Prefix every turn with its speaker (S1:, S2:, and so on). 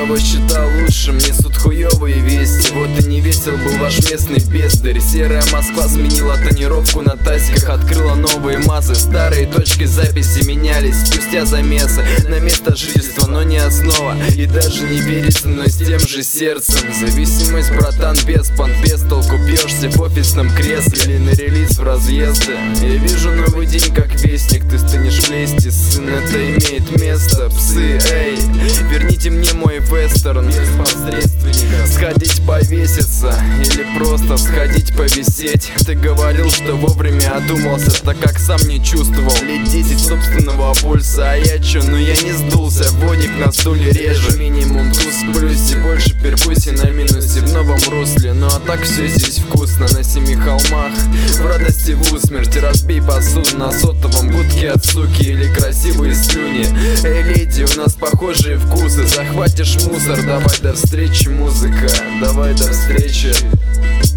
S1: кого считал лучшим, несут хуёвые вести. Вот и не весел был ваш местный бездарь. Серая Москва сменила тонировку на тазиках, открыла новые массы. Старые точки записи менялись спустя замесы на место жительства, но не основа. И даже не верится, но с тем же сердцем. Зависимость, братан, без пан, без толку бьешься в офисном кресле или на релиз в разъезды. Я вижу новый день как вестник, ты станешь в лести, сын, это имеет место. Псы, эй, верните мне мой вестерн без посредственника. Сходить повеситься или просто сходить повисеть. Ты говорил, что вовремя одумался, так как сам не чувствовал лет 10 собственного пульса. А я чё, ну я не сдулся, водик на стуле реже. Минимум туз в плюсе, больше перкуссий на минусе в новом русле. Ну а так все здесь вкусно на 7 холмах, в радости в усмерть. Разбей посуду на сотовом гудке от суки или красивые слюни. Эй, леди, у нас похожие вкусы, захватишь мусор. Давай до встречи, музыка, давай до встречи.